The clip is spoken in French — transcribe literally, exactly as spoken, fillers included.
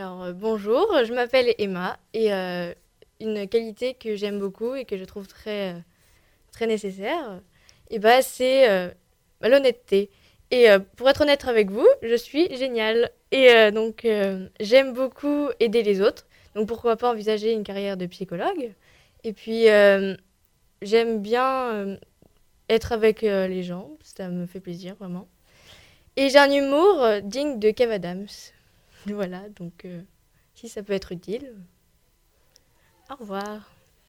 Alors, euh, bonjour, je m'appelle Emma et euh, une qualité que j'aime beaucoup et que je trouve très, euh, très nécessaire, et bah, c'est euh, bah, l'honnêteté. Et euh, pour être honnête avec vous, je suis géniale. Et euh, donc, euh, j'aime beaucoup aider les autres. Donc, pourquoi pas envisager une carrière de psychologue. Et puis, euh, j'aime bien euh, être avec euh, les gens. Ça me fait plaisir, vraiment. Et j'ai un humour euh, digne de Kev Adams. Voilà, donc euh, si ça peut être utile. Au revoir.